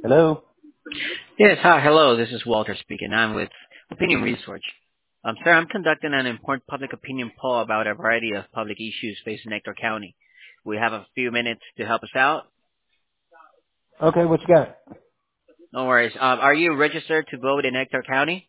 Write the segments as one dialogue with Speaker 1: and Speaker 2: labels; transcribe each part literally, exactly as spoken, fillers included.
Speaker 1: Hello?
Speaker 2: Yes, hi, hello. This is Walter speaking. I'm with Opinion Research. Um, sir, I'm conducting an important public opinion poll about a variety of public issues facing Nectar County. We have a few minutes to help us out.
Speaker 1: Okay, what you got?
Speaker 2: No worries. Um, are you registered to vote in Nectar County?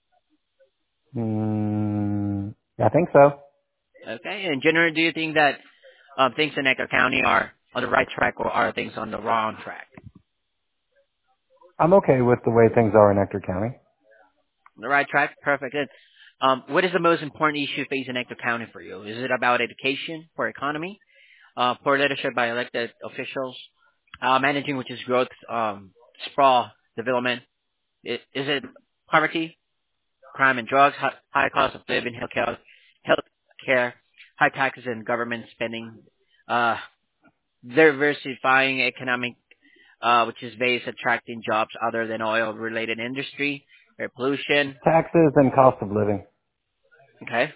Speaker 1: Mm, I think so.
Speaker 2: Okay. In general, do you think that um, things in Nectar County are on the right track or are things on the wrong track?
Speaker 1: I'm okay with the way things are in Ector County.
Speaker 2: On the right track? Perfect. Good. Um, what is the most important issue facing Nectar County for you? Is it about education or economy? Uh, poor leadership by elected officials, uh, managing which is growth, um, sprawl, development. Is, is it poverty, crime and drugs, high, high cost of living, health care, health care, high taxes and government spending, uh, diversifying economic, uh, which is based attracting jobs other than oil-related industry, air pollution.
Speaker 1: Taxes and cost of living.
Speaker 2: Okay.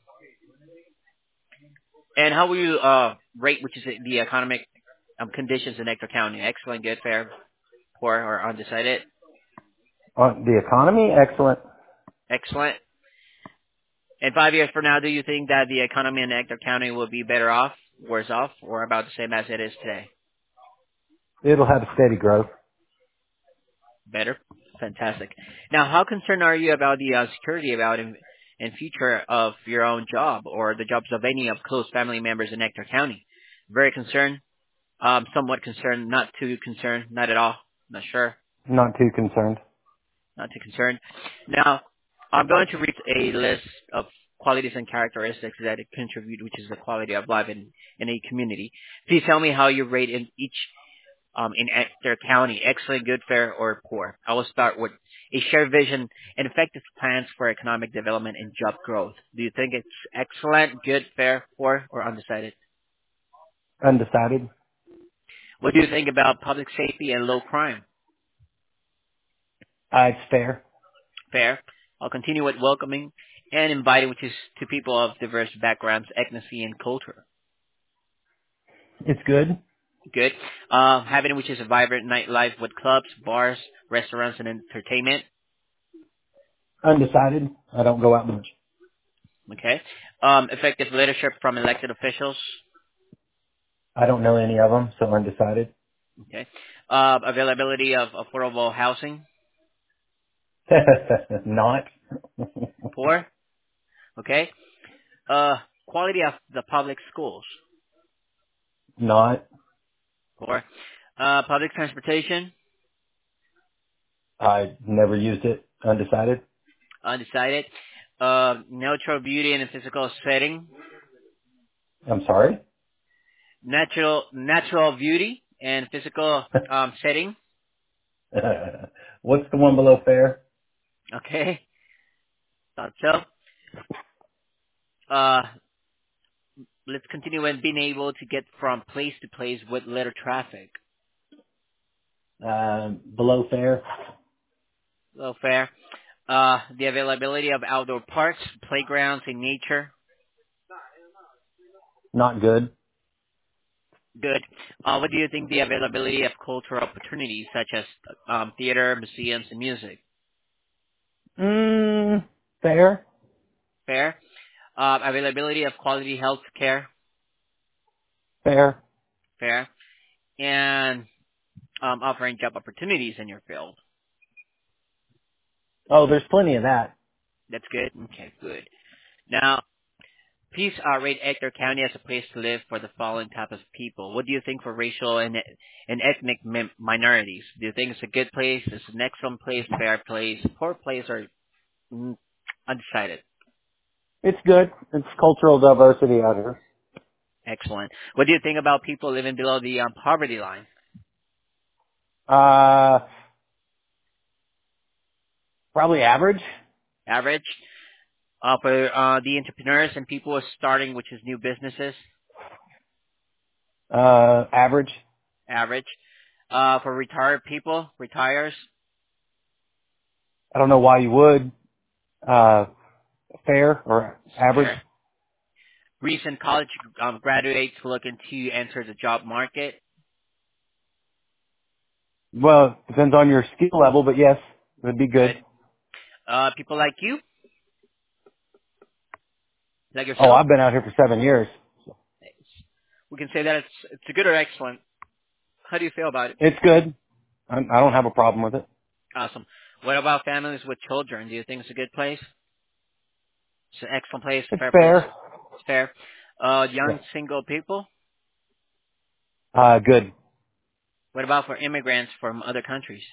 Speaker 2: And how will you uh, rate which is the economic um, conditions in Ector County? Excellent, good, fair, poor, or undecided?
Speaker 1: On the economy, excellent.
Speaker 2: Excellent. And five years from now, do you think that the economy in Ector County will be better off, worse off, or about the same as it is today?
Speaker 1: It'll have a steady growth.
Speaker 2: Better? Fantastic. Now, how concerned are you about the uh, security about in, in future of your own job or the jobs of any of close family members in Ector County? Very concerned, um, somewhat concerned, not too concerned, not at all, not sure,
Speaker 1: Not too concerned.
Speaker 2: not too concerned. Now, I'm going to read a list of qualities and characteristics that contribute, which is the quality of life in, in a community. Please tell me how you rate in each um, in their county, excellent, good, fair, or poor. I will start with a shared vision and effective plans for economic development and job growth. Do you think it's excellent, good, fair, poor, or undecided?
Speaker 1: Undecided.
Speaker 2: What do you think about public safety and low crime?
Speaker 1: Uh, it's fair.
Speaker 2: Fair. I'll continue with welcoming and inviting, which is to people of diverse backgrounds, ethnicity, and culture.
Speaker 1: It's good.
Speaker 2: Good. Um, having which is a vibrant nightlife with clubs, bars, restaurants, and entertainment.
Speaker 1: Undecided. I don't go out much.
Speaker 2: Okay. Um, effective leadership from elected officials.
Speaker 1: I don't know any of them, so undecided.
Speaker 2: Okay. Uh, availability of affordable housing.
Speaker 1: Not.
Speaker 2: Poor. Okay. Uh, quality of the public schools.
Speaker 1: Not.
Speaker 2: Poor. Uh, public transportation.
Speaker 1: I never used it. Undecided.
Speaker 2: Undecided. Uh, natural beauty in a physical setting.
Speaker 1: I'm sorry.
Speaker 2: Natural natural beauty and physical um, setting.
Speaker 1: What's the one below fair?
Speaker 2: Okay. Thought so. Uh, let's continue with being able to get from place to place with little traffic.
Speaker 1: Um, below fair.
Speaker 2: Low fair. Uh, the availability of outdoor parks, playgrounds, and nature.
Speaker 1: Not good.
Speaker 2: Good. Uh, what do you think the availability of cultural opportunities such as um, theater, museums, and music?
Speaker 1: Mm, fair.
Speaker 2: Fair. Uh, availability of quality health care?
Speaker 1: Fair.
Speaker 2: Fair. And um, offering job opportunities in your field?
Speaker 1: Oh, there's plenty of that.
Speaker 2: That's good. Okay, good. Now, please uh, rate Ector County as a place to live for the following type of people. What do you think for racial and and ethnic min- minorities? Do you think it's a good place, it's an excellent place, fair place, poor place, or mm, undecided?
Speaker 1: It's good. It's cultural diversity out here.
Speaker 2: Excellent. What do you think about people living below the um, poverty line?
Speaker 1: Uh, probably average.
Speaker 2: Average. Uh, for uh, the entrepreneurs and people who are starting, which is new businesses,
Speaker 1: Uh, average.
Speaker 2: average. Uh, for retired people, retires,
Speaker 1: I don't know why you would. Uh, fair or average.
Speaker 2: fair. Recent college um, graduates looking to enter the job market,
Speaker 1: Well, depends on your skill level, but yes, it would be good.
Speaker 2: Good. Uh, people like you, like
Speaker 1: Oh,
Speaker 2: yourself.
Speaker 1: I've been out here for seven years.
Speaker 2: We can say that it's it's a good or excellent. How do you feel about it?
Speaker 1: It's good. I, I don't have a problem with it.
Speaker 2: Awesome. What about families with children? Do you think it's a good place? It's an excellent place,
Speaker 1: It's
Speaker 2: fair place.
Speaker 1: fair.
Speaker 2: It's fair. Uh,
Speaker 1: Yes.
Speaker 2: young single people.
Speaker 1: Uh, good.
Speaker 2: What about for immigrants from other countries?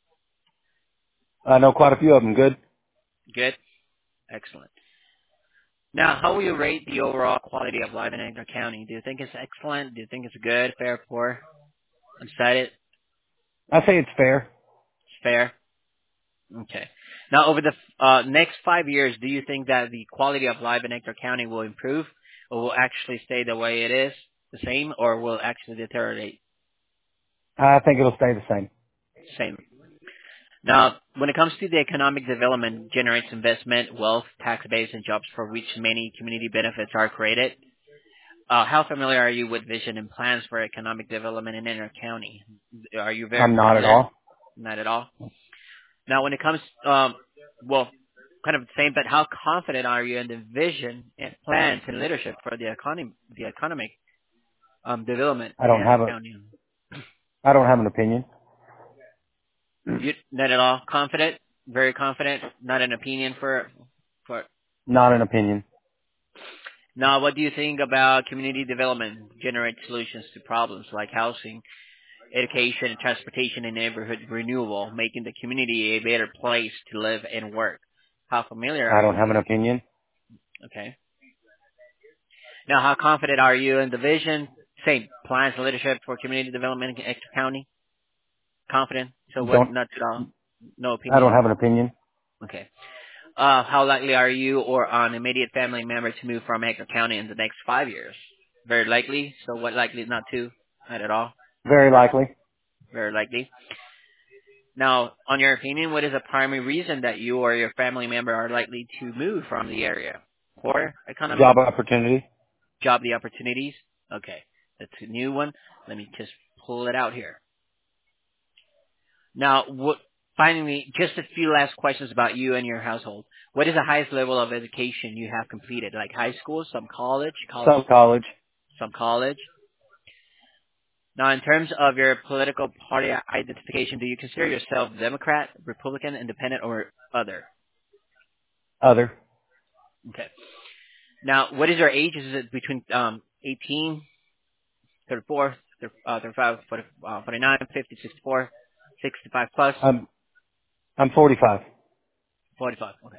Speaker 1: I know quite a few of them. Good.
Speaker 2: Good. Excellent. Now, how will you rate the overall quality of life in Edgar County? Do you think it's excellent? Do you think it's good, fair, poor, undecided,
Speaker 1: I say it's fair.
Speaker 2: fair? Okay. Now, over the uh, next five years, do you think that the quality of life in Edgar County will improve, or will actually stay the way it is, the same, or will actually deteriorate?
Speaker 1: I think it'll stay the same.
Speaker 2: Same. Now, when it comes to the economic development, generates investment, wealth, tax base, and jobs for which many community benefits are created. Uh, how familiar are you with vision and plans for economic development in Enter County? Are you very
Speaker 1: I'm not at
Speaker 2: familiar?
Speaker 1: all.
Speaker 2: Not at all. Now, when it comes, um, well, kind of the same, but how confident are you in the vision and plans and leadership for the economy, the economic um, development
Speaker 1: I
Speaker 2: in
Speaker 1: don't
Speaker 2: Enter
Speaker 1: have a,
Speaker 2: County?
Speaker 1: I don't have an opinion.
Speaker 2: You not at all confident? Very confident? Not an opinion for for
Speaker 1: Not an opinion.
Speaker 2: Now, what do you think about community development generate solutions to problems like housing, education, transportation, and neighborhood renewal, making the community a better place to live and work? How familiar
Speaker 1: I
Speaker 2: are
Speaker 1: don't
Speaker 2: you
Speaker 1: have
Speaker 2: with
Speaker 1: an
Speaker 2: it?
Speaker 1: opinion.
Speaker 2: Okay. Now, how confident are you in the vision? Same plans and leadership for community development in Exeter County? Confident? So what?
Speaker 1: Don't,
Speaker 2: Not at all. No
Speaker 1: I don't
Speaker 2: opinion.
Speaker 1: have an opinion.
Speaker 2: Okay. Uh, how likely are you or an immediate family member to move from Exeter County in the next five years? Very likely. So what likely not to? Not at all.
Speaker 1: Very likely.
Speaker 2: Very likely. Now, on your opinion, what is the primary reason that you or your family member are likely to move from the area? Poor economy?
Speaker 1: Job opportunity.
Speaker 2: Job the opportunities? Okay. That's a new one. Let me just pull it out here. Now, what, finally, just a few last questions about you and your household. What is the highest level of education you have completed? Like high school, some college, college,
Speaker 1: Some college.
Speaker 2: some college? Now, in terms of your political party identification, do you consider yourself Democrat, Republican, Independent, or other?
Speaker 1: Other.
Speaker 2: Okay. Now, what is your age? Is it between um, eighteen, thirty-four, thirty, uh, thirty-five, forty, uh, forty-nine, fifty, sixty-four, sixty-five plus,
Speaker 1: I'm, I'm forty-five.
Speaker 2: forty-five? Okay.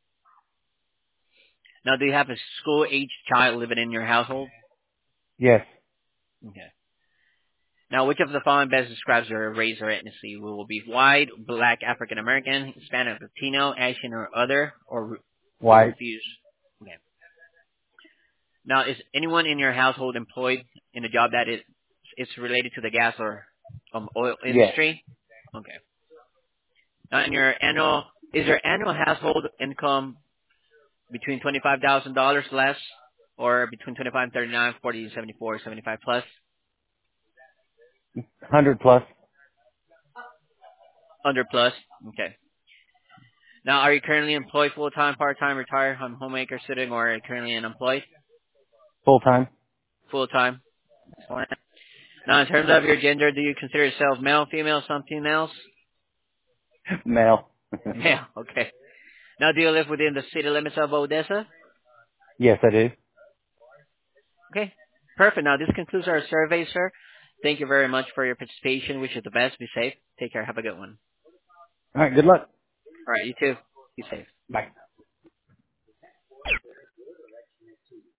Speaker 2: Now, do you have a school-age child living in your household?
Speaker 1: Yes.
Speaker 2: Okay. Now, which of the following best describes your race or ethnicity? Will it be white, black, African American, Hispanic, Latino, Asian, or other, or re- you
Speaker 1: White.
Speaker 2: refuse? Okay. Now, is anyone in your household employed in a job that is is related to the gas or um, oil
Speaker 1: Yes.
Speaker 2: industry? Okay. Now, in your annual, is your annual household income between twenty-five thousand dollars less, or between twenty-five and thirty-nine, forty, seventy-four, seventy-five plus,
Speaker 1: Hundred plus.
Speaker 2: under plus? Okay. Now, are you currently employed full time, part time, retired, home- homemaker, sitting, or are you currently unemployed?
Speaker 1: Full time.
Speaker 2: Full time. Excellent. Now, in terms of your gender, do you consider yourself male, female, something else?
Speaker 1: Male.
Speaker 2: Male. Okay. Now, do you live within the city limits of Odessa?
Speaker 1: Yes, I do.
Speaker 2: Okay. Perfect. Now, this concludes our survey, sir. Thank you very much for your participation. Wish you the best. Be safe. Take care. Have a good one.
Speaker 1: All right. Good luck.
Speaker 2: All right. You too. Be safe.
Speaker 1: Bye.